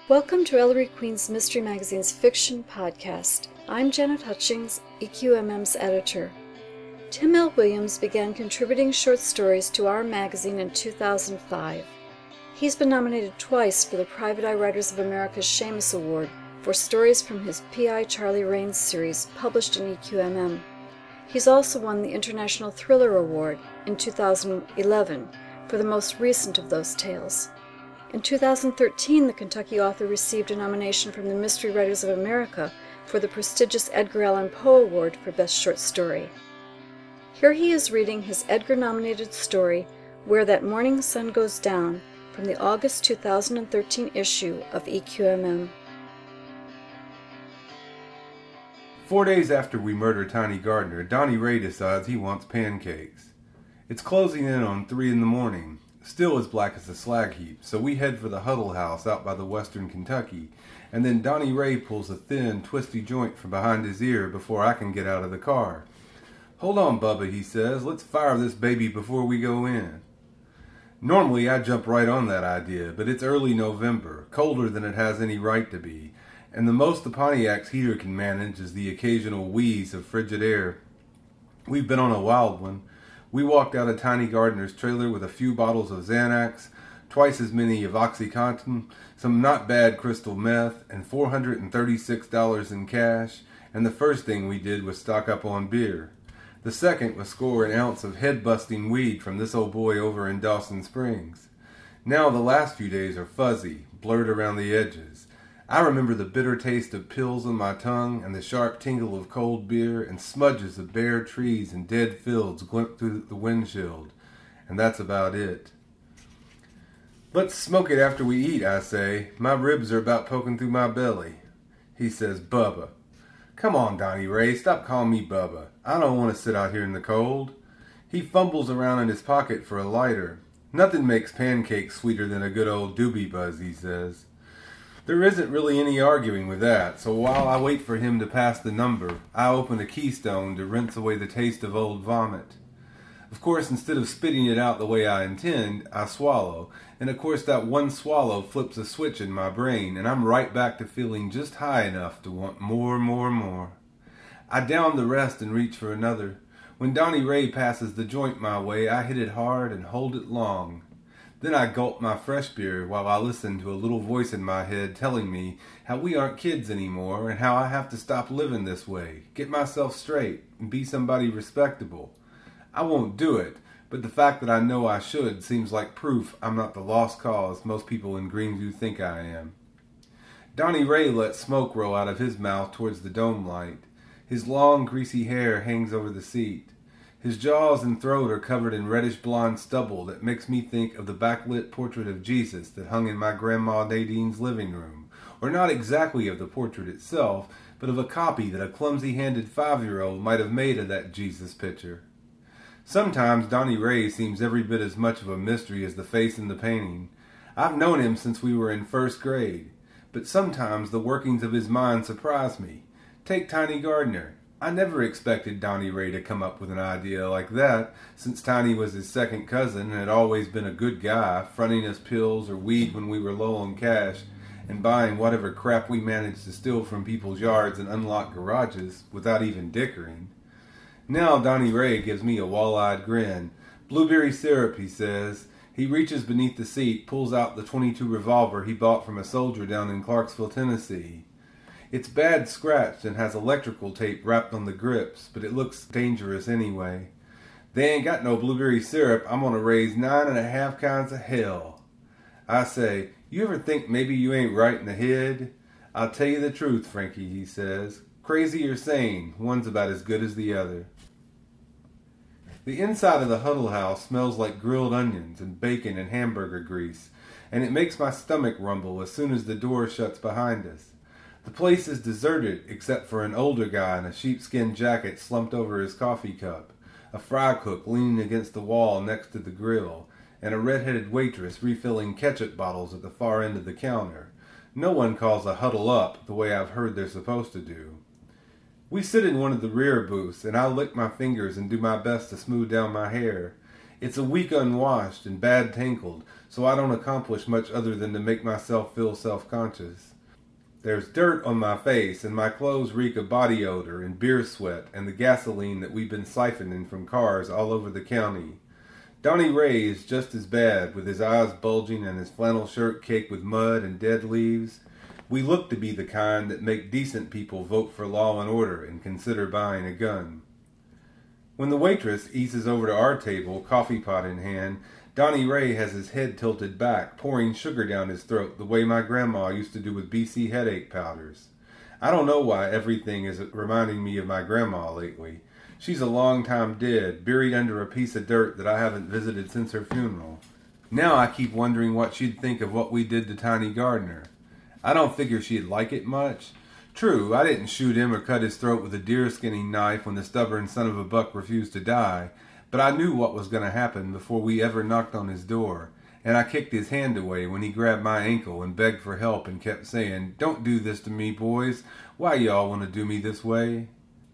Welcome to Ellery Queen's Mystery Magazine's Fiction Podcast. I'm Janet Hutchings, EQMM's editor. Tim L. Williams began contributing short stories to our magazine in 2005. He's been nominated twice for the Private Eye Writers of America's Shamus Award for stories from his P.I. Charlie Raines series published in EQMM. He's also won the International Thriller Award in 2011 for the most recent of those tales. In 2013, the Kentucky author received a nomination from the Mystery Writers of America for the prestigious Edgar Allan Poe Award for Best Short Story. Here he is reading his Edgar-nominated story, Where That Morning Sun Goes Down, from the August 2013 issue of EQMM. 4 days after we murder Tiny Gardner, Donnie Ray decides he wants pancakes. It's closing in on 3 in the morning. Still as black as a slag heap, so we head for the Huddle House out by the western Kentucky, and then Donnie Ray pulls a thin, twisty joint from behind his ear before I can get out of the car. "Hold on, Bubba," he says, "let's fire this baby before we go in." Normally I jump right on that idea, but it's early November, colder than it has any right to be, and the most the Pontiac's heater can manage is the occasional wheeze of frigid air. We've been on a wild one. We walked out of Tiny Gardner's trailer with a few bottles of Xanax, twice as many of OxyContin, some not bad crystal meth, and $436 in cash, and the first thing we did was stock up on beer. The second was score an ounce of head-busting weed from this old boy over in Dawson Springs. Now the last few days are fuzzy, blurred around the edges. I remember the bitter taste of pills on my tongue and the sharp tingle of cold beer, and smudges of bare trees and dead fields glint through the windshield. And that's about it. "Let's smoke it after we eat," I say. "My ribs are about poking through my belly." He says, "Bubba." "Come on, Donnie Ray, stop calling me Bubba. I don't want to sit out here in the cold." He fumbles around in his pocket for a lighter. "Nothing makes pancakes sweeter than a good old doobie buzz," he says. There isn't really any arguing with that, so while I wait for him to pass the number, I open a Keystone to rinse away the taste of old vomit. Of course, instead of spitting it out the way I intend, I swallow, and of course that one swallow flips a switch in my brain, and I'm right back to feeling just high enough to want more. I down the rest and reach for another. When Donnie Ray passes the joint my way, I hit it hard and hold it long. Then I gulp my fresh beer while I listen to a little voice in my head telling me how we aren't kids anymore and how I have to stop living this way, get myself straight, and be somebody respectable. I won't do it, but the fact that I know I should seems like proof I'm not the lost cause most people in Greenview think I am. Donnie Ray lets smoke roll out of his mouth towards the dome light. His long, greasy hair hangs over the seat. His jaws and throat are covered in reddish-blonde stubble that makes me think of the backlit portrait of Jesus that hung in my Grandma Nadine's living room, or not exactly of the portrait itself, but of a copy that a clumsy-handed 5-year-old might have made of that Jesus picture. Sometimes Donnie Ray seems every bit as much of a mystery as the face in the painting. I've known him since we were in first grade, but sometimes the workings of his mind surprise me. Take Tiny Gardner. I never expected Donnie Ray to come up with an idea like that, since Tiny was his second cousin and had always been a good guy, fronting us pills or weed when we were low on cash, and buying whatever crap we managed to steal from people's yards and unlocked garages, without even dickering. Now Donnie Ray gives me a wall-eyed grin. "Blueberry syrup," he says. He reaches beneath the seat, pulls out the .22 revolver he bought from a soldier down in Clarksville, Tennessee. It's bad scratched and has electrical tape wrapped on the grips, but it looks dangerous anyway. "They ain't got no blueberry syrup. I'm gonna raise 9.5 kinds of hell." I say, "You ever think maybe you ain't right in the head?" "I'll tell you the truth, Frankie," he says. "Crazy or sane, one's about as good as the other." The inside of the Huddle House smells like grilled onions and bacon and hamburger grease, and it makes my stomach rumble as soon as the door shuts behind us. The place is deserted except for an older guy in a sheepskin jacket slumped over his coffee cup, a fry cook leaning against the wall next to the grill, and a red-headed waitress refilling ketchup bottles at the far end of the counter. No one calls a huddle up the way I've heard they're supposed to do. We sit in one of the rear booths, and I lick my fingers and do my best to smooth down my hair. It's a week unwashed and bad tankled, so I don't accomplish much other than to make myself feel self-conscious. There's dirt on my face, and my clothes reek of body odor and beer sweat and the gasoline that we've been siphoning from cars all over the county. Donnie Ray is just as bad, with his eyes bulging and his flannel shirt caked with mud and dead leaves. We look to be the kind that make decent people vote for law and order and consider buying a gun. When the waitress eases over to our table, coffee pot in hand, Donnie Ray has his head tilted back, pouring sugar down his throat the way my grandma used to do with BC headache powders. I don't know why everything is reminding me of my grandma lately. She's a long time dead, buried under a piece of dirt that I haven't visited since her funeral. Now I keep wondering what she'd think of what we did to Tiny Gardner. I don't figure she'd like it much. True, I didn't shoot him or cut his throat with a deer-skinning knife when the stubborn son of a buck refused to die, but I knew what was going to happen before we ever knocked on his door, and I kicked his hand away when he grabbed my ankle and begged for help and kept saying, "Don't do this to me, boys. Why y'all want to do me this way?"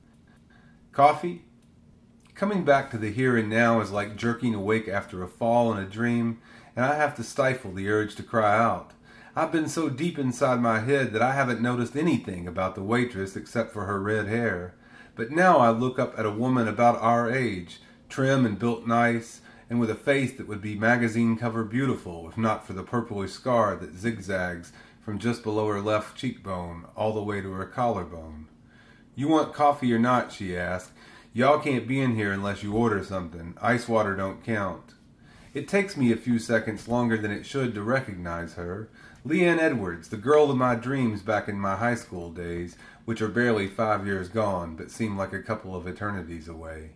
Coffee? Coming back to the here and now is like jerking awake after a fall in a dream, and I have to stifle the urge to cry out. I've been so deep inside my head that I haven't noticed anything about the waitress except for her red hair. But now I look up at a woman about our age, trim and built nice, and with a face that would be magazine cover beautiful if not for the purplish scar that zigzags from just below her left cheekbone all the way to her collarbone. "You want coffee or not?" she asked. "Y'all can't be in here unless you order something. Ice water don't count." It takes me a few seconds longer than it should to recognize her. Leanne Edwards, the girl of my dreams back in my high school days, which are barely 5 years gone, but seem like a couple of eternities away.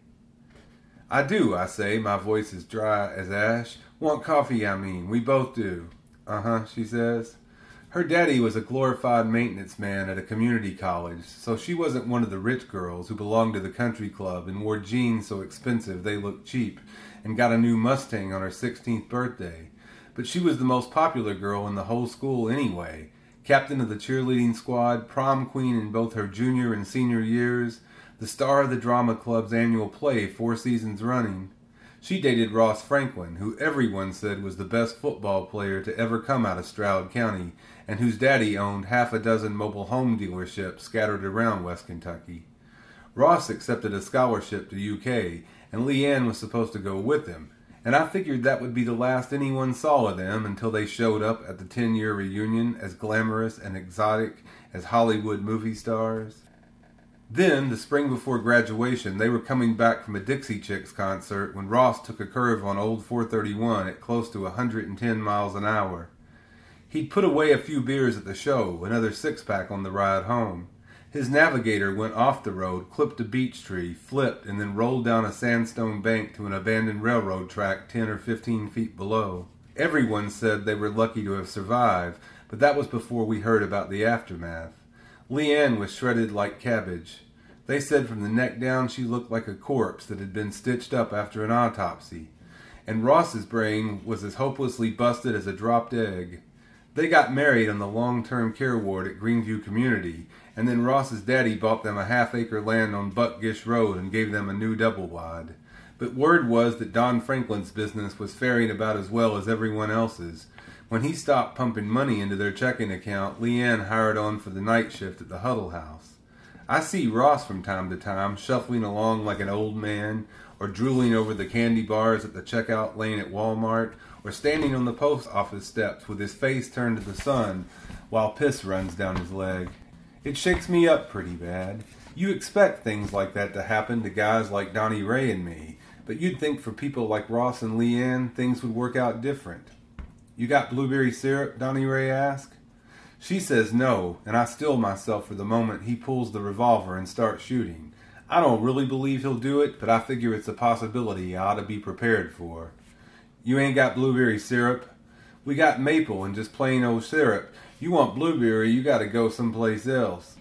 "I do," I say, my voice is dry as ash. "Want coffee, I mean. We both do." "Uh-huh," she says. Her daddy was a glorified maintenance man at a community college, so she wasn't one of the rich girls who belonged to the country club and wore jeans so expensive they looked cheap and got a new Mustang on her 16th birthday. But she was the most popular girl in the whole school anyway, captain of the cheerleading squad, prom queen in both her junior and senior years, the star of the drama club's annual play 4 seasons running. She dated Ross Franklin, who everyone said was the best football player to ever come out of Stroud County, and whose daddy owned half a dozen mobile home dealerships scattered around West Kentucky. Ross accepted a scholarship to UK, and Leanne was supposed to go with him, and I figured that would be the last anyone saw of them until they showed up at the 10-year reunion as glamorous and exotic as Hollywood movie stars. Then, the spring before graduation, they were coming back from a Dixie Chicks concert when Ross took a curve on Old 431 at close to 110 miles an hour. He'd put away a few beers at the show, another 6-pack on the ride home. His Navigator went off the road, clipped a beech tree, flipped, and then rolled down a sandstone bank to an abandoned railroad track 10 or 15 feet below. Everyone said they were lucky to have survived, but that was before we heard about the aftermath. Leanne was shredded like cabbage. They said from the neck down she looked like a corpse that had been stitched up after an autopsy. And Ross's brain was as hopelessly busted as a dropped egg. They got married on the long-term care ward at Greenview Community, and then Ross's daddy bought them a half-acre land on Buckgish Road and gave them a new double-wide. But word was that Don Franklin's business was faring about as well as everyone else's. When he stopped pumping money into their checking account, Leanne hired on for the night shift at the Huddle House. I see Ross from time to time, shuffling along like an old man, or drooling over the candy bars at the checkout lane at Walmart, or standing on the post office steps with his face turned to the sun while piss runs down his leg. It shakes me up pretty bad. You expect things like that to happen to guys like Donnie Ray and me, but you'd think for people like Ross and Leanne, things would work out different. "You got blueberry syrup?" Donnie Ray asked. She says no, and I still myself for the moment he pulls the revolver and starts shooting. I don't really believe he'll do it, but I figure it's a possibility I ought to be prepared for. "You ain't got blueberry syrup?" "We got maple and just plain old syrup. You want blueberry, you gotta go someplace else."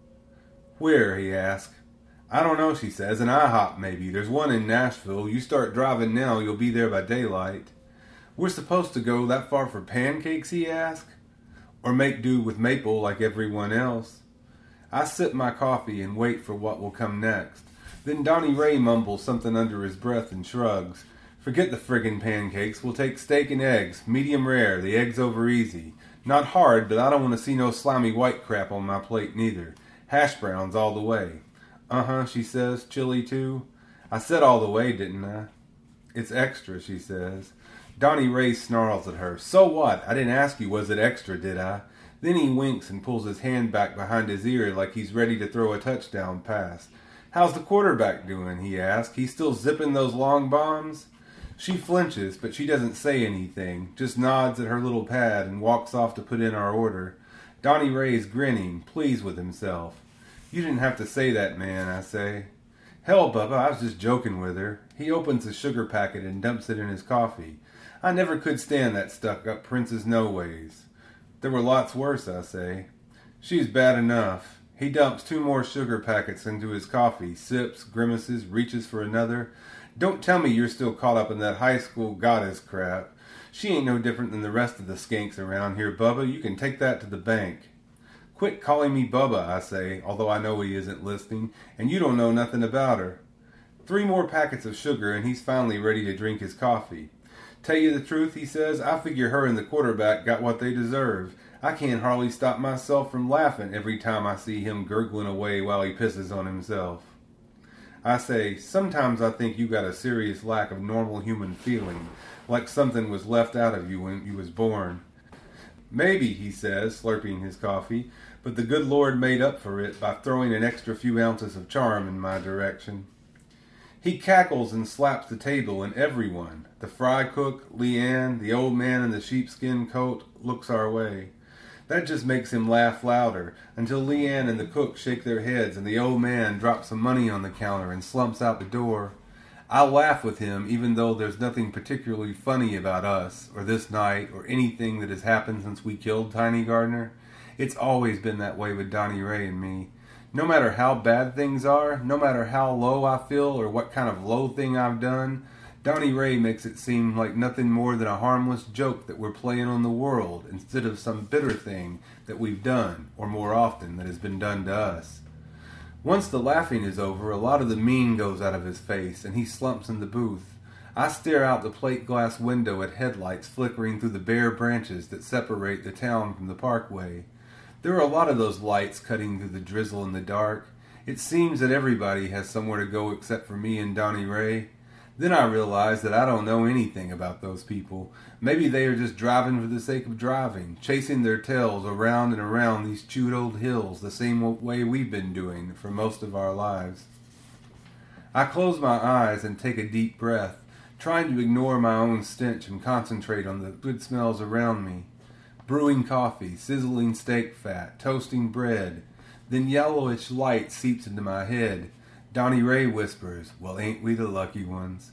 "Where?" he asked. "I don't know," she says. "An IHOP maybe. There's one in Nashville. You start driving now, you'll be there by daylight." "We're supposed to go that far for pancakes?" he asked. "Or make do with maple like everyone else." I sip my coffee and wait for what will come next. Then Donnie Ray mumbles something under his breath and shrugs. Forget the friggin' pancakes. We'll take steak and eggs. Medium rare. The eggs over easy. Not hard, but I don't want to see no slimy white crap on my plate neither. Hash browns all the way. Uh-huh, she says. Chili too? I said all the way, didn't I? It's extra, she says. Donnie Ray snarls at her. So what? I didn't ask you was it extra, did I? Then he winks and pulls his hand back behind his ear like he's ready to throw a touchdown pass. How's the quarterback doing? He asks. He's still zipping those long bombs? She flinches, but she doesn't say anything, just nods at her little pad and walks off to put in our order. Donnie Ray's grinning, pleased with himself. You didn't have to say that, man, I say. Hell, Bubba, I was just joking with her. He opens a sugar packet and dumps it in his coffee. I never could stand that stuck-up Princess No-Ways. There were lots worse, I say. She's bad enough. He dumps 2 more sugar packets into his coffee, sips, grimaces, reaches for another. Don't tell me you're still caught up in that high school goddess crap. She ain't no different than the rest of the skanks around here, Bubba. You can take that to the bank. Quit calling me Bubba, I say, although I know he isn't listening, and you don't know nothing about her. 3 more packets of sugar, and he's finally ready to drink his coffee. Tell you the truth, he says, I figure her and the quarterback got what they deserve. I can't hardly stop myself from laughing every time I see him gurgling away while he pisses on himself. I say, sometimes I think you got a serious lack of normal human feeling, like something was left out of you when you was born. Maybe, he says, slurping his coffee, but the good Lord made up for it by throwing an extra few ounces of charm in my direction. He cackles and slaps the table, and everyone, the fry cook, Leanne, the old man in the sheepskin coat, looks our way. That just makes him laugh louder, until Leanne and the cook shake their heads and the old man drops some money on the counter and slumps out the door. I laugh with him even though there's nothing particularly funny about us, or this night, or anything that has happened since we killed Tiny Gardner. It's always been that way with Donnie Ray and me. No matter how bad things are, no matter how low I feel or what kind of low thing I've done, Donnie Ray makes it seem like nothing more than a harmless joke that we're playing on the world instead of some bitter thing that we've done, or more often, that has been done to us. Once the laughing is over, a lot of the mean goes out of his face, and he slumps in the booth. I stare out the plate glass window at headlights flickering through the bare branches that separate the town from the parkway. There are a lot of those lights cutting through the drizzle in the dark. It seems that everybody has somewhere to go except for me and Donnie Ray. Then I realize that I don't know anything about those people. Maybe they are just driving for the sake of driving, chasing their tails around and around these chewed old hills the same way we've been doing for most of our lives. I close my eyes and take a deep breath, trying to ignore my own stench and concentrate on the good smells around me. Brewing coffee, sizzling steak fat, toasting bread. Then yellowish light seeps into my head. Donnie Ray whispers, well, ain't we the lucky ones?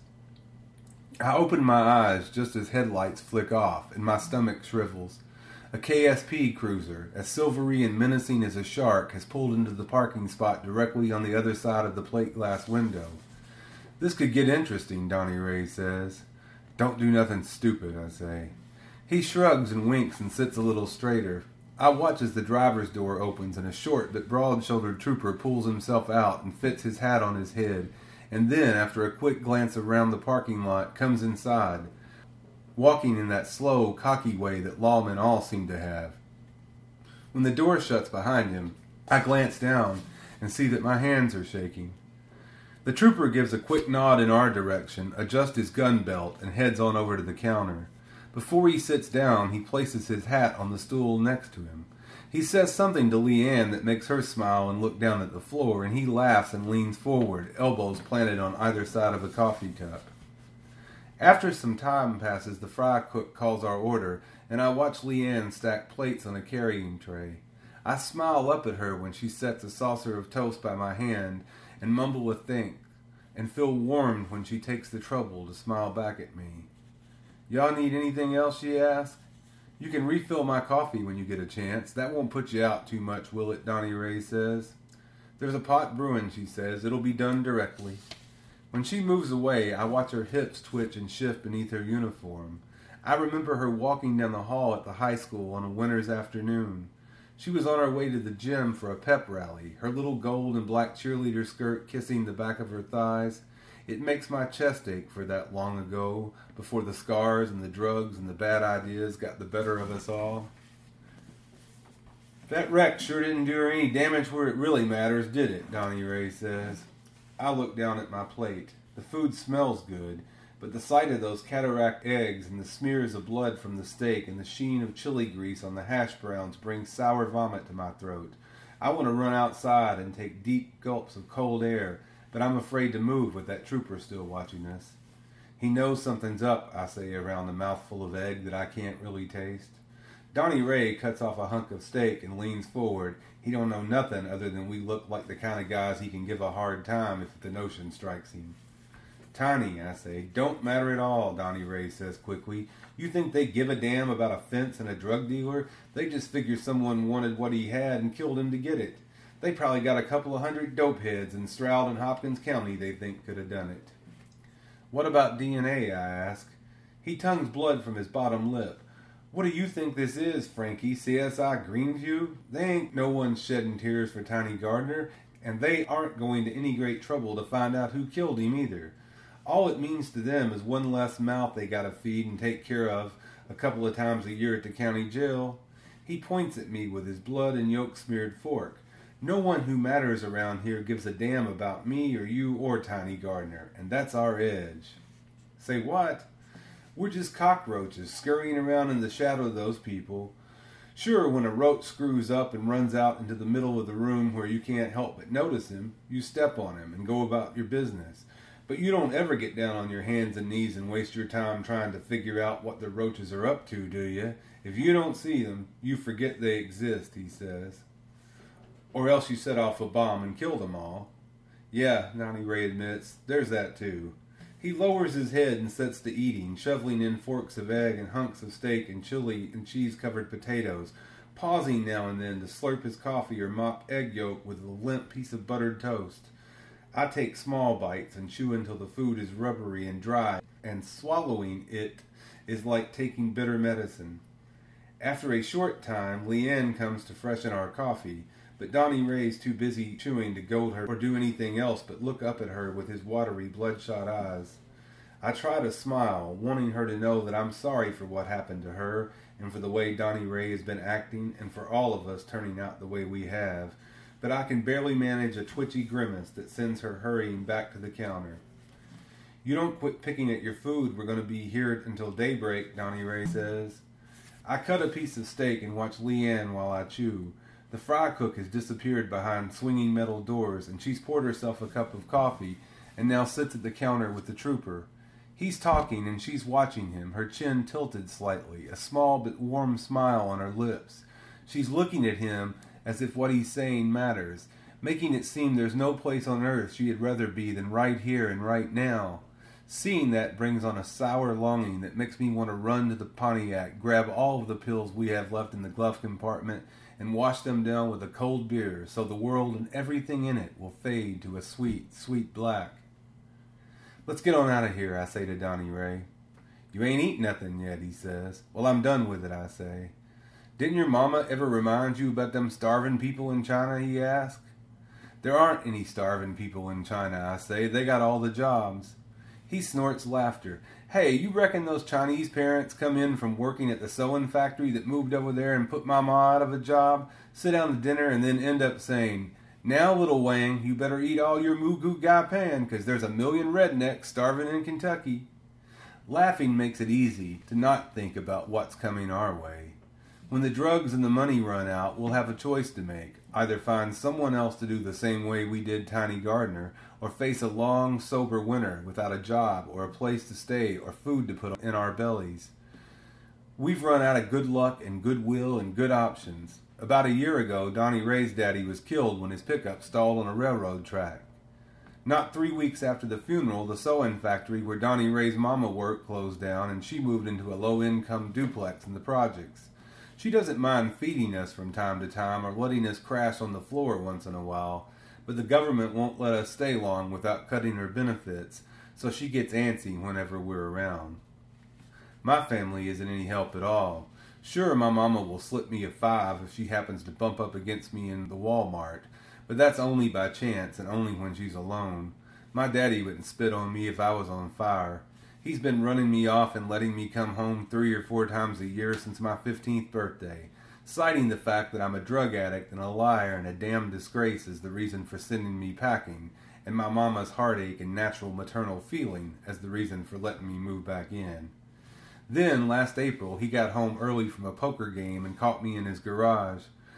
I open my eyes just as headlights flick off and my stomach shrivels. A KSP cruiser, as silvery and menacing as a shark, has pulled into the parking spot directly on the other side of the plate glass window. This could get interesting, Donnie Ray says. Don't do nothing stupid, I say. He shrugs and winks and sits a little straighter. I watch as the driver's door opens and a short but broad-shouldered trooper pulls himself out and fits his hat on his head, and then, after a quick glance around the parking lot, comes inside, walking in that slow, cocky way that lawmen all seem to have. When the door shuts behind him, I glance down and see that my hands are shaking. The trooper gives a quick nod in our direction, adjusts his gun belt, and heads on over to the counter. Before he sits down, he places his hat on the stool next to him. He says something to Leanne that makes her smile and look down at the floor, and he laughs and leans forward, elbows planted on either side of a coffee cup. After some time passes, the fry cook calls our order, and I watch Leanne stack plates on a carrying tray. I smile up at her when she sets a saucer of toast by my hand, and mumble a thanks, and feel warmed when she takes the trouble to smile back at me. Y'all need anything else, she asks. You can refill my coffee when you get a chance. That won't put you out too much, will it, Donnie Ray says. There's a pot brewing, she says. It'll be done directly. When she moves away, I watch her hips twitch and shift beneath her uniform. I remember her walking down the hall at the high school on a winter's afternoon. She was on her way to the gym for a pep rally, her little gold and black cheerleader skirt kissing the back of her thighs. It makes my chest ache for that long ago, before the scars and the drugs and the bad ideas got the better of us all. That wreck sure didn't do her any damage where it really matters, did it? Donnie Ray says. I look down at my plate. The food smells good, but the sight of those cataract eggs and the smears of blood from the steak and the sheen of chili grease on the hash browns brings sour vomit to my throat. I want to run outside and take deep gulps of cold air, but I'm afraid to move with that trooper still watching us. He knows something's up, I say around the mouthful of egg that I can't really taste. Donnie Ray cuts off a hunk of steak and leans forward. He don't know nothing other than we look like the kind of guys he can give a hard time if the notion strikes him. Tiny, I say. Don't matter at all, Donnie Ray says quickly. You think they give a damn about a fence and a drug dealer? They just figure someone wanted what he had and killed him to get it. They probably got a couple of 100 dope heads in Stroud and Hopkins County they think could have done it. What about DNA, I ask. He tongues blood from his bottom lip. What do you think this is, Frankie? CSI Greenview? They ain't no one shedding tears for Tiny Gardner, and they aren't going to any great trouble to find out who killed him either. All it means to them is one less mouth they gotta feed and take care of a couple of times a year at the county jail. He points at me with his blood and yolk-smeared fork. No one who matters around here gives a damn about me or you or Tiny Gardner, and that's our edge. Say what? We're just cockroaches scurrying around in the shadow of those people. Sure, when a roach screws up and runs out into the middle of the room where you can't help but notice him, you step on him and go about your business. But you don't ever get down on your hands and knees and waste your time trying to figure out what the roaches are up to, do you? If you don't see them, you forget they exist, he says. Or else you set off a bomb and kill them all. Yeah, Donnie Ray admits, there's that too. He lowers his head and sets to eating, shoveling in forks of egg and hunks of steak and chili and cheese-covered potatoes, pausing now and then to slurp his coffee or mop egg yolk with a limp piece of buttered toast. I take small bites and chew until the food is rubbery and dry, and swallowing it is like taking bitter medicine. After a short time, Leanne comes to freshen our coffee, but Donnie Ray's too busy chewing to goad her or do anything else but look up at her with his watery, bloodshot eyes. I try to smile, wanting her to know that I'm sorry for what happened to her and for the way Donnie Ray has been acting and for all of us turning out the way we have, but I can barely manage a twitchy grimace that sends her hurrying back to the counter. You don't quit picking at your food, we're going to be here until daybreak, Donnie Ray says. I cut a piece of steak and watch Leanne while I chew. The fry cook has disappeared behind swinging metal doors, and she's poured herself a cup of coffee and now sits at the counter with the trooper. He's talking and she's watching him, her chin tilted slightly, a small but warm smile on her lips. She's looking at him as if what he's saying matters, making it seem there's no place on earth she'd rather be than right here and right now. Seeing that brings on a sour longing that makes me want to run to the Pontiac, grab all of the pills we have left in the glove compartment, and wash them down with a cold beer so the world and everything in it will fade to a sweet, sweet black. Let's get on out of here, I say to Donnie Ray. You ain't eat nothing yet, he says. Well, I'm done with it, I say. Didn't your mama ever remind you about them starving people in China, he asks. There aren't any starving people in China, I say. They got all the jobs. He snorts laughter. Hey, you reckon those Chinese parents come in from working at the sewing factory that moved over there and put Mama out of a job, sit down to dinner, and then end up saying, now, little Wang, you better eat all your moo goo gai pan, 'cause there's a million rednecks starving in Kentucky. Laughing makes it easy to not think about what's coming our way. When the drugs and the money run out, we'll have a choice to make. Either find someone else to do the same way we did Tiny Gardner, or face a long, sober winter without a job or a place to stay or food to put in our bellies. We've run out of good luck and goodwill and good options. About a year ago, Donnie Ray's daddy was killed when his pickup stalled on a railroad track. Not 3 weeks after the funeral, the sewing factory where Donnie Ray's mama worked closed down and she moved into a low-income duplex in the projects. She doesn't mind feeding us from time to time or letting us crash on the floor once in a while, but the government won't let us stay long without cutting her benefits, so she gets antsy whenever we're around. My family isn't any help at all. Sure, my mama will slip me a $5 if she happens to bump up against me in the Walmart, but that's only by chance and only when she's alone. My daddy wouldn't spit on me if I was on fire. He's been running me off and letting me come home 3 or 4 times a year since my 15th birthday, citing the fact that I'm a drug addict and a liar and a damn disgrace as the reason for sending me packing, and my mama's heartache and natural maternal feeling as the reason for letting me move back in. Then, last April, he got home early from a poker game and caught me in his garage.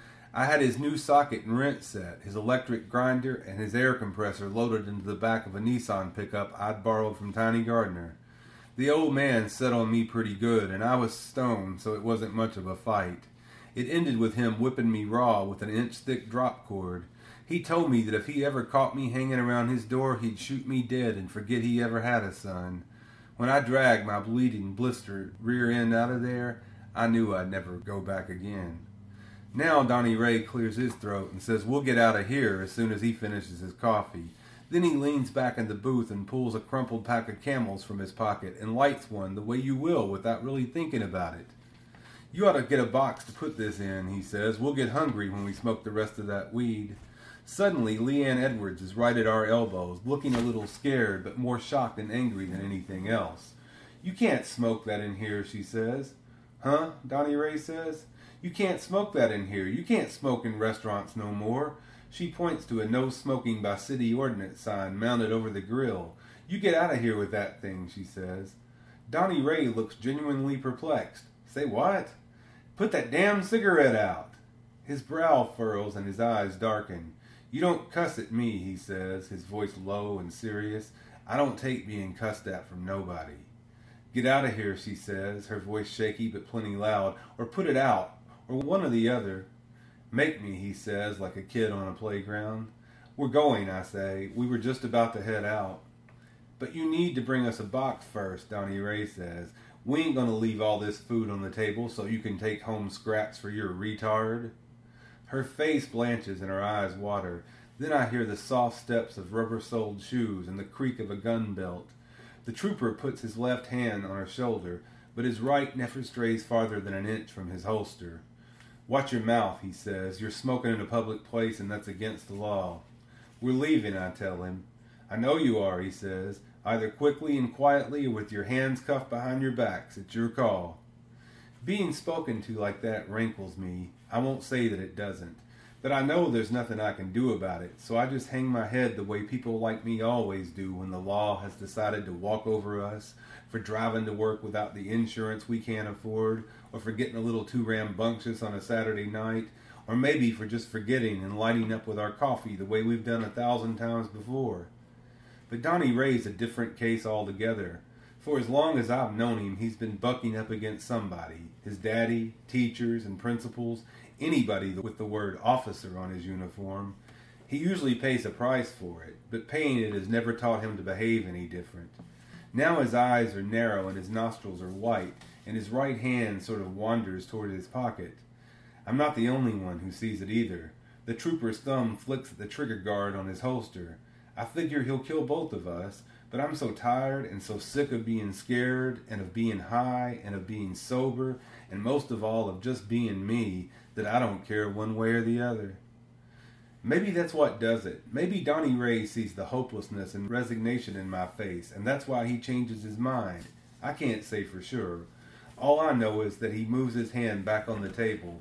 I had his new socket and wrench set, his electric grinder, and his air compressor loaded into the back of a Nissan pickup I'd borrowed from Tiny Gardner. The old man set on me pretty good, and I was stoned, so it wasn't much of a fight. It ended with him whipping me raw with an inch-thick drop cord. He told me that if he ever caught me hanging around his door, he'd shoot me dead and forget he ever had a son. When I dragged my bleeding, blistered rear end out of there, I knew I'd never go back again. Now Donnie Ray clears his throat and says we'll get out of here as soon as he finishes his coffee. Then he leans back in the booth and pulls a crumpled pack of Camels from his pocket and lights one the way you will without really thinking about it. You ought to get a box to put this in, he says. We'll get hungry when we smoke the rest of that weed. Suddenly, Leanne Edwards is right at our elbows, looking a little scared, but more shocked and angry than anything else. You can't smoke that in here, she says. Huh? Donnie Ray says. You can't smoke that in here. You can't smoke in restaurants no more. She points to a no smoking by city ordinance sign mounted over the grill. You get out of here with that thing, she says. Donnie Ray looks genuinely perplexed. Say what? Put that damn cigarette out. His brow furrows and his eyes darken. You don't cuss at me, he says, his voice low and serious. I don't take being cussed at from nobody. Get out of here, she says, her voice shaky but plenty loud. Or put it out. Or one or the other. Make me, he says, like a kid on a playground. We're going, I say. We were just about to head out. But you need to bring us a box first, Donnie Ray says. We ain't going to leave all this food on the table so you can take home scraps for your retard. Her face blanches and her eyes water. Then I hear the soft steps of rubber-soled shoes and the creak of a gun belt. The trooper puts his left hand on her shoulder, but his right never strays farther than an inch from his holster. Watch your mouth, he says. You're smoking in a public place and that's against the law. We're leaving, I tell him. I know you are, he says. Either quickly and quietly or with your hands cuffed behind your backs. It's your call. Being spoken to like that rankles me. I won't say that it doesn't. But I know there's nothing I can do about it, so I just hang my head the way people like me always do when the law has decided to walk over us for driving to work without the insurance we can't afford, or for getting a little too rambunctious on a Saturday night, or maybe for just forgetting and lighting up with our coffee the way we've done 1,000 times before. But Donnie Ray's a different case altogether. For as long as I've known him, he's been bucking up against somebody. His daddy, teachers, and principals, anybody with the word officer on his uniform. He usually pays a price for it, but paying it has never taught him to behave any different. Now his eyes are narrow and his nostrils are white, and his right hand sort of wanders toward his pocket. I'm not the only one who sees it either. The trooper's thumb flicks at the trigger guard on his holster. I figure he'll kill both of us, but I'm so tired and so sick of being scared and of being high and of being sober and most of all of just being me that I don't care one way or the other. Maybe that's what does it. Maybe Donnie Ray sees the hopelessness and resignation in my face, and that's why he changes his mind. I can't say for sure. All I know is that he moves his hand back on the table.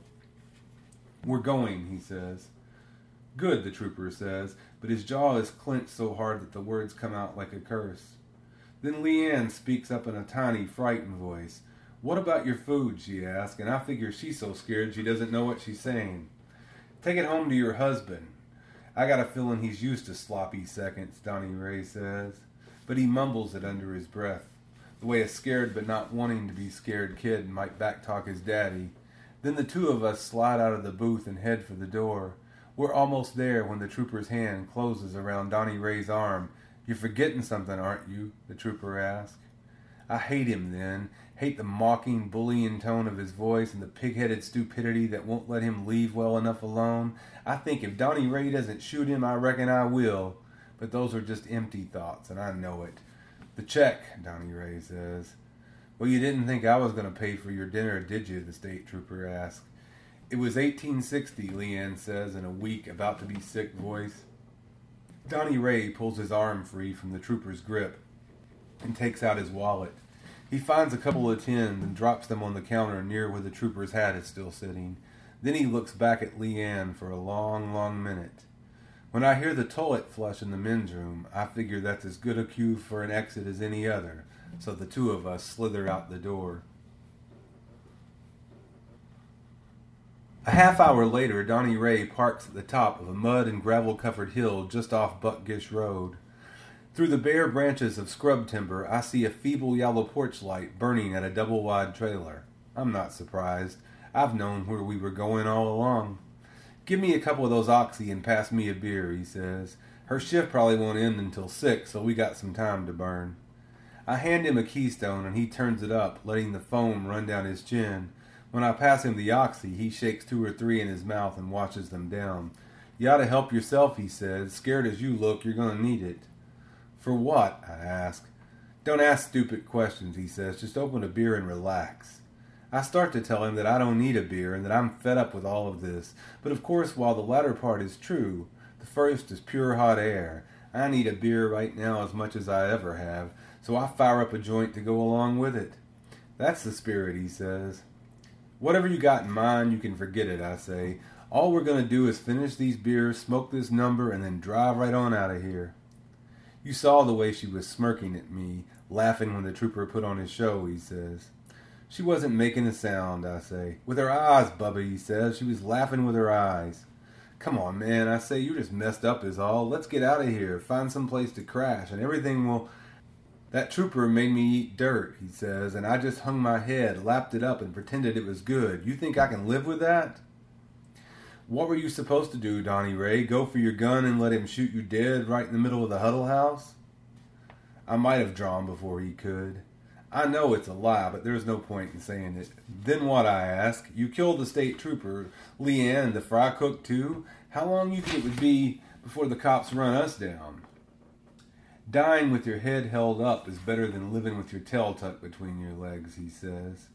We're going, he says. Good, the trooper says, but his jaw is clenched so hard that the words come out like a curse. Then Leanne speaks up in a tiny, frightened voice. What about your food, she asks, and I figure she's so scared she doesn't know what she's saying. Take it home to your husband. I got a feeling he's used to sloppy seconds, Donnie Ray says, but he mumbles it under his breath, the way a scared but not wanting to be scared kid might backtalk his daddy. Then the two of us slide out of the booth and head for the door. We're almost there when the trooper's hand closes around Donnie Ray's arm. You're forgetting something, aren't you? The trooper asks. I hate him then. Hate the mocking, bullying tone of his voice and the pig-headed stupidity that won't let him leave well enough alone. I think if Donnie Ray doesn't shoot him, I reckon I will. But those are just empty thoughts, and I know it. The check, Donnie Ray says. Well, you didn't think I was going to pay for your dinner, did you? The state trooper asks. It was 1860, Leanne says in a weak, about-to-be-sick voice. Donnie Ray pulls his arm free from the trooper's grip and takes out his wallet. He finds a couple of tins and drops them on the counter near where the trooper's hat is still sitting. Then he looks back at Leanne for a long, long minute. When I hear the toilet flush in the men's room, I figure that's as good a cue for an exit as any other, so the two of us slither out the door. A half hour later, Donnie Ray parks at the top of a mud and gravel-covered hill just off Buckgish Road. Through the bare branches of scrub timber, I see a feeble yellow porch light burning at a double-wide trailer. I'm not surprised. I've known where we were going all along. "Give me a couple of those Oxy and pass me a beer," he says. "Her shift probably won't end until 6, so we got some time to burn." I hand him a Keystone and he turns it up, letting the foam run down his chin. When I pass him the Oxy, he shakes 2 or 3 in his mouth and washes them down. "You ought to help yourself," he says. "Scared as you look, you're going to need it." "For what?" I ask. "Don't ask stupid questions," he says. "Just open a beer and relax." I start to tell him that I don't need a beer and that I'm fed up with all of this. But of course, while the latter part is true, the first is pure hot air. I need a beer right now as much as I ever have, so I fire up a joint to go along with it. "That's the spirit," he says. "Whatever you got in mind, you can forget it," I say. "All we're going to do is finish these beers, smoke this number, and then drive right on out of here." "You saw the way she was smirking at me, laughing when the trooper put on his show," he says. "She wasn't making a sound," I say. "With her eyes, Bubba," he says. "She was laughing with her eyes." "Come on, man," I say. "You're just messed up is all. Let's get out of here, find some place to crash, and everything will..." "That trooper made me eat dirt," he says, "and I just hung my head, lapped it up, and pretended it was good. You think I can live with that?" "What were you supposed to do, Donnie Ray? Go for your gun and let him shoot you dead right in the middle of the huddle house?" I might have drawn before he could. I know it's a lie, but there's no point in saying it. "Then what?" I ask. "You killed the state trooper, Leanne, the fry cook, too? How long you think it would be before the cops run us down?" "Dying with your head held up is better than living with your tail tucked between your legs," he says.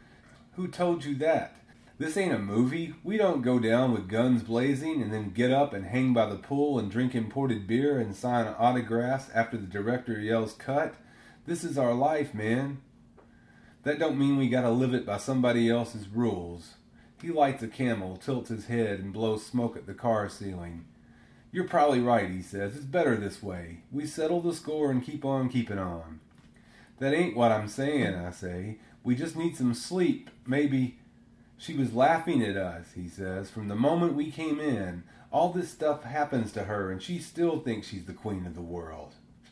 "Who told you that? This ain't a movie. We don't go down with guns blazing and then get up and hang by the pool and drink imported beer and sign autographs after the director yells cut. This is our life, man. That don't mean we gotta live it by somebody else's rules." He lights a Camel, tilts his head, and blows smoke at the car ceiling. "You're probably right," he says. "It's better this way. We settle the score and keep on keeping on." "That ain't what I'm saying," I say. "We just need some sleep. Maybe..." "She was laughing at us," he says. "From the moment we came in, all this stuff happens to her, and she still thinks she's the queen of the world."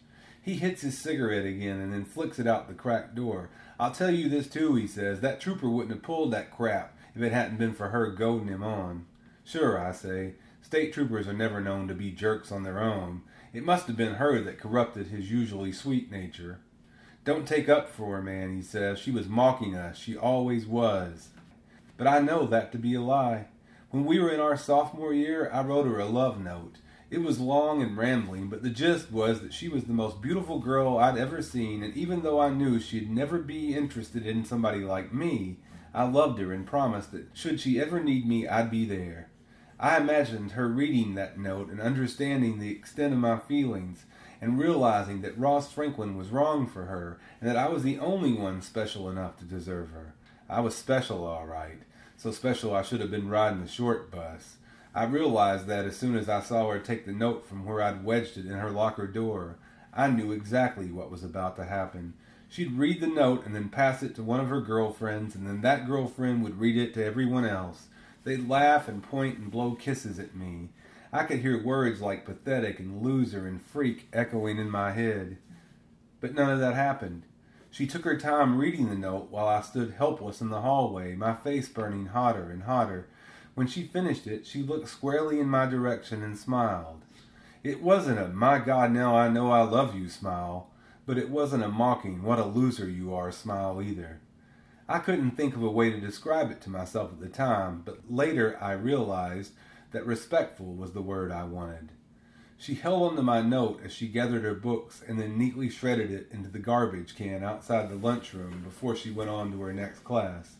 He hits his cigarette again and then flicks it out the cracked door. "I'll tell you this too," he says. "That trooper wouldn't have pulled that crap if it hadn't been for her goading him on." "Sure," I say. "State troopers are never known to be jerks on their own. It must have been her that corrupted his usually sweet nature." "Don't take up for her, man," he says. "She was mocking us. She always was." But I know that to be a lie. When we were in our sophomore year, I wrote her a love note. It was long and rambling, but the gist was that she was the most beautiful girl I'd ever seen, and even though I knew she'd never be interested in somebody like me, I loved her and promised that should she ever need me, I'd be there. I imagined her reading that note and understanding the extent of my feelings, and realizing that Ross Franklin was wrong for her, and that I was the only one special enough to deserve her. I was special, all right. So special I should have been riding the short bus. I realized that as soon as I saw her take the note from where I'd wedged it in her locker door. I knew exactly what was about to happen. She'd read the note and then pass it to one of her girlfriends, and then that girlfriend would read it to everyone else. They'd laugh and point and blow kisses at me. I could hear words like pathetic and loser and freak echoing in my head. But none of that happened. She took her time reading the note while I stood helpless in the hallway, my face burning hotter and hotter. When she finished it, she looked squarely in my direction and smiled. It wasn't a "my God, now I know I love you" smile, but it wasn't a mocking "what a loser you are" smile either. I couldn't think of a way to describe it to myself at the time, but later I realized that respectful was the word I wanted. She held onto my note as she gathered her books and then neatly shredded it into the garbage can outside the lunchroom before she went on to her next class.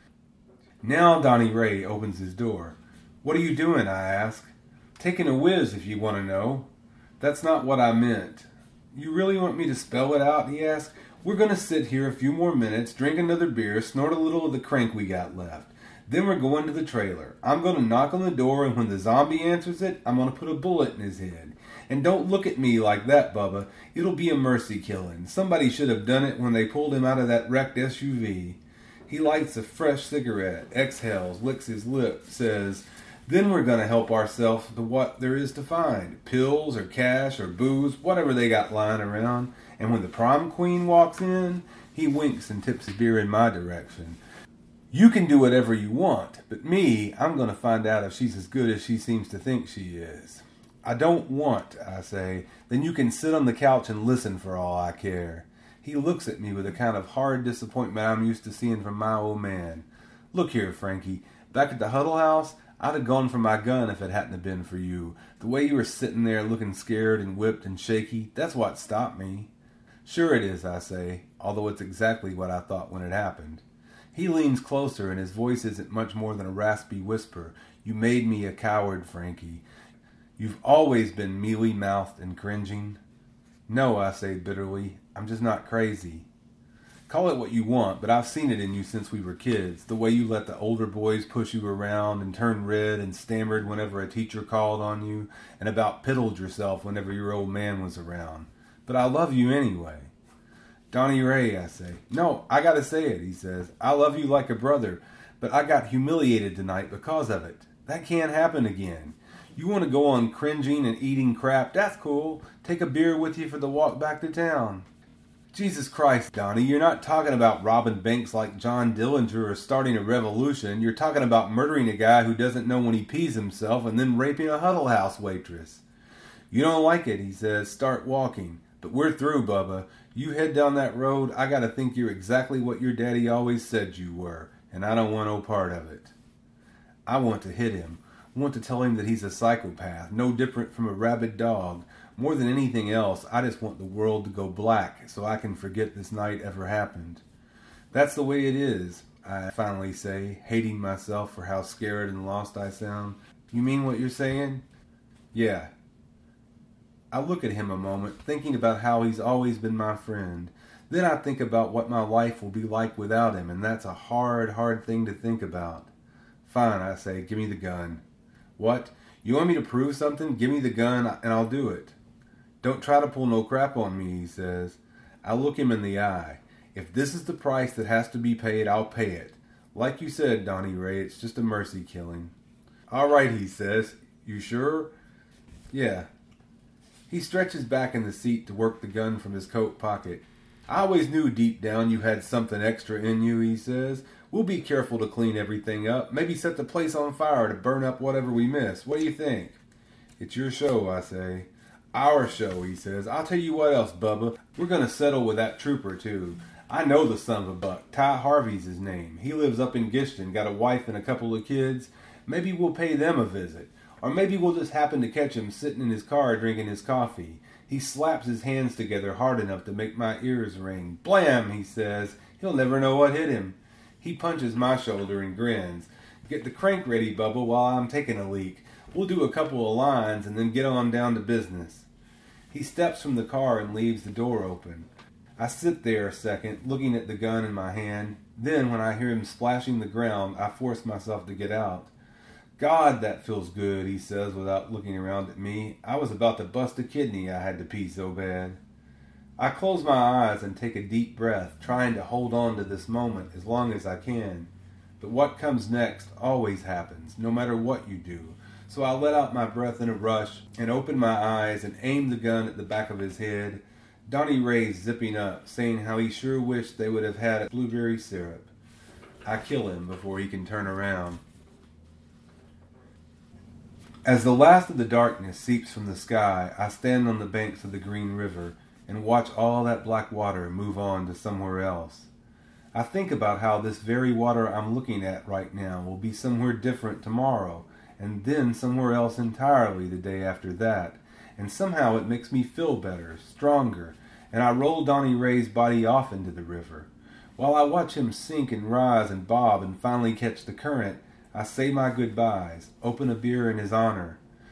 Now Donnie Ray opens his door. "What are you doing?" I ask. "Taking a whiz, if you want to know." That's not what I meant. You really want me to spell it out? He asked. We're going to sit here a few more minutes, drink another beer, snort a little of the crank we got left. Then we're going to the trailer. I'm going to knock on the door, and when the zombie answers it, I'm going to put a bullet in his head. And don't look at me like that, Bubba. It'll be a mercy killing. Somebody should have done it when they pulled him out of that wrecked SUV. He lights a fresh cigarette, exhales, licks his lip, says, then we're going to help ourselves to what there is to find. Pills or cash or booze, whatever they got lying around. And when the prom queen walks in, he winks and tips a beer in my direction. You can do whatever you want, but me, I'm going to find out if she's as good as she seems to think she is. I don't want, I say. Then you can sit on the couch and listen for all I care. He looks at me with a kind of hard disappointment I'm used to seeing from my old man. Look here, Frankie. Back at the Huddle House, I'd have gone for my gun if it hadn't have been for you. The way you were sitting there looking scared and whipped and shaky, that's what stopped me. Sure it is, I say, although it's exactly what I thought when it happened. He leans closer, and his voice isn't much more than a raspy whisper. You made me a coward, Frankie. You've always been mealy-mouthed and cringing. No, I say bitterly, I'm just not crazy. Call it what you want, but I've seen it in you since we were kids. The way you let the older boys push you around and turn red and stammered whenever a teacher called on you, and about piddled yourself whenever your old man was around. But I love you anyway. Donnie Ray, I say. No, I gotta say it, he says. I love you like a brother, but I got humiliated tonight because of it. That can't happen again. You want to go on cringing and eating crap? That's cool. Take a beer with you for the walk back to town. Jesus Christ, Donnie, you're not talking about robbing banks like John Dillinger or starting a revolution. You're talking about murdering a guy who doesn't know when he pees himself and then raping a Huddle House waitress. You don't like it, he says. Start walking. But we're through, Bubba. You head down that road, I gotta think you're exactly what your daddy always said you were, and I don't want no part of it. I want to hit him. I want to tell him that he's a psychopath, no different from a rabid dog. More than anything else, I just want the world to go black so I can forget this night ever happened. That's the way it is, I finally say, hating myself for how scared and lost I sound. You mean what you're saying? Yeah. I look at him a moment, thinking about how he's always been my friend. Then I think about what my life will be like without him, and that's a hard, hard thing to think about. Fine, I say, give me the gun. What? You want me to prove something? Give me the gun and I'll do it. Don't try to pull no crap on me, he says. I look him in the eye. If this is the price that has to be paid, I'll pay it. Like you said, Donnie Ray, it's just a mercy killing. All right, he says. You sure? Yeah. He stretches back in the seat to work the gun from his coat pocket. I always knew deep down you had something extra in you, he says. We'll be careful to clean everything up. Maybe set the place on fire to burn up whatever we miss. What do you think? It's your show, I say. Our show, he says. I'll tell you what else, Bubba. We're going to settle with that trooper, too. I know the son of a buck. Ty Harvey's his name. He lives up in Gishton, got a wife and a couple of kids. Maybe we'll pay them a visit. Or maybe we'll just happen to catch him sitting in his car drinking his coffee. He slaps his hands together hard enough to make my ears ring. Blam, he says. He'll never know what hit him. He punches my shoulder and grins. Get the crank ready, Bubba, while I'm taking a leak. We'll do a couple of lines and then get on down to business. He steps from the car and leaves the door open. I sit there a second, looking at the gun in my hand. Then, when I hear him splashing the ground, I force myself to get out. God, that feels good, he says without looking around at me. I was about to bust a kidney, I had to pee so bad. I close my eyes and take a deep breath, trying to hold on to this moment as long as I can. But what comes next always happens, no matter what you do. So I let out my breath in a rush and open my eyes and aim the gun at the back of his head. Donnie Ray's zipping up, saying how he sure wished they would have had blueberry syrup. I kill him before he can turn around. As the last of the darkness seeps from the sky, I stand on the banks of the Green River and watch all that black water move on to somewhere else. I think about how this very water I'm looking at right now will be somewhere different tomorrow, and then somewhere else entirely the day after that, and somehow it makes me feel better, stronger, and I roll Donnie Ray's body off into the river. While I watch him sink and rise and bob and finally catch the current, I say my goodbyes, open a beer in his honor.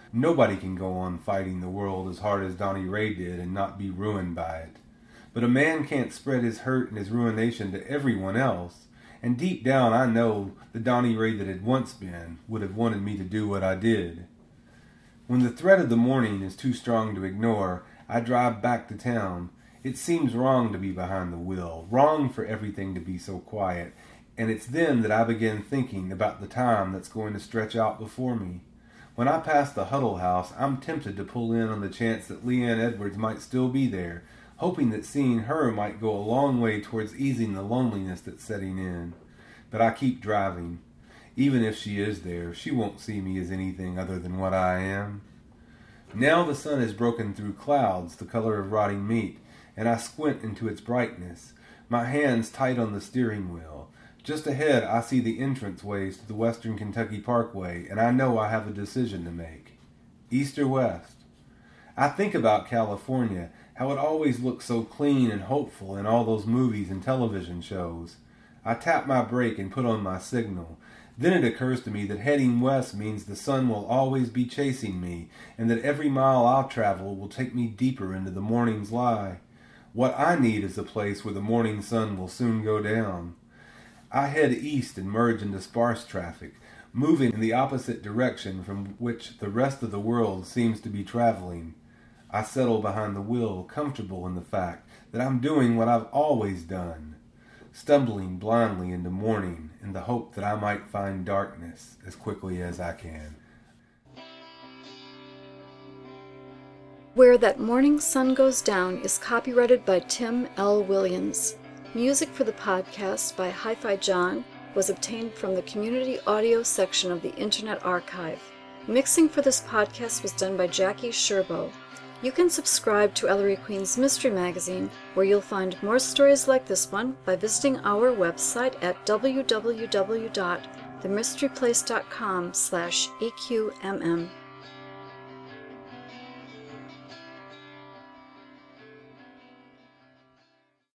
Nobody can go on fighting the world as hard as Donnie Ray did and not be ruined by it. But a man can't spread his hurt and his ruination to everyone else, and deep down I know the Donnie Ray that had once been would have wanted me to do what I did. When the threat of the morning is too strong to ignore, I drive back to town. It seems wrong to be behind the wheel, wrong for everything to be so quiet, and it's then that I begin thinking about the time that's going to stretch out before me. When I pass the Huddle House, I'm tempted to pull in on the chance that Leanne Edwards might still be there, hoping that seeing her might go a long way towards easing the loneliness that's setting in. But I keep driving. Even if she is there, she won't see me as anything other than what I am. Now the sun has broken through clouds the color of rotting meat, and I squint into its brightness, my hands tight on the steering wheel. Just ahead I see the entranceways to the Western Kentucky Parkway, and I know I have a decision to make. East or west? I think about California, how it always looks so clean and hopeful in all those movies and television shows. I tap my brake and put on my signal. Then it occurs to me that heading west means the sun will always be chasing me, and that every mile I'll travel will take me deeper into the morning's lie. What I need is a place where the morning sun will soon go down. I head east and merge into sparse traffic, moving in the opposite direction from which the rest of the world seems to be traveling. I settle behind the wheel, comfortable in the fact that I'm doing what I've always done, stumbling blindly into morning in the hope that I might find darkness as quickly as I can. Where That Morning Sun Goes Down is copyrighted by Tim L. Williams. Music for the podcast by Hi-Fi John was obtained from the community audio section of the Internet Archive. Mixing for this podcast was done by Jackie Sherbo. You can subscribe to Ellery Queen's Mystery Magazine, where you'll find more stories like this one by visiting our website at www.themysteryplace.com/EQMM.